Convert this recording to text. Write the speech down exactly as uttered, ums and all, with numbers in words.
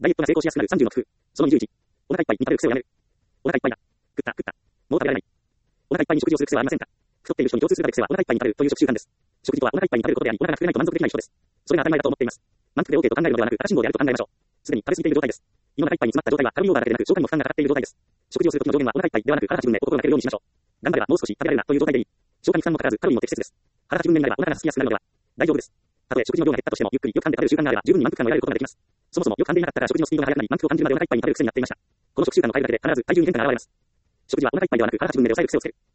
ダイエットが成功しやすくなるさんじゅうの工夫。そのにじゅういち。お腹いっぱいに食べる癖をやめる。お腹いっぱいだ。食った、食った。もう食べられない。お腹いっぱいに食事をする癖はありませんか？太っている人に共通する癖はお腹いっぱいに食べるという食習慣です。食事とはお腹いっぱいに食べることであり、お腹が膨れないと満足できない人です。それが当たり前だと思っています。満腹で OK と考えるのではなく、赤信号であると考えましょう。すでに食べ過ぎている状態です。胃の中いっぱいに詰まった状態はカロリーオーバーだけでなく、消化にも負担がかかっている状態です。食事をするときの上限はお腹いっぱいではなく、腹はちぶんで心がけるようにしましょう。頑張ればもう少し食べられるなという状態でいい。消化に負担もかからず、カロリーも適切です。腹はちぶんでになればお腹が空きやすくなるのでは。大丈夫です。たとえ食事の量が減ったとしても、ゆっくりよく噛んで食べる習慣があれば十分に満腹感を得られることができます。そもそもよく噛んでいなかったから食事のスピードが速くなり、満腹を感じるまでお腹いっぱいに食べる癖になっていました。この食習慣の変えるだけで必ず体重に変化が現れます。食事はお腹いっぱいではなく腹はちぶんで抑える癖をつける。